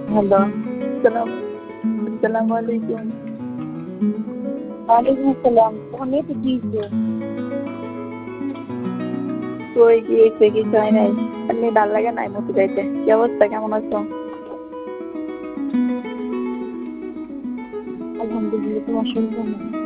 Hello, আসসালামু আলাইকুম। ওয়ালাইকুম আসসালাম। তোমার মেয়েটা কি হইছে? কই কি হইছে? কিছু হয় নাই। এমনি ভাল লাগে নাই মতি যাইতে। কি অবস্থা? কেমন আছো? আলহামদুলিল্লাহ। তোমার শরীর কেমন?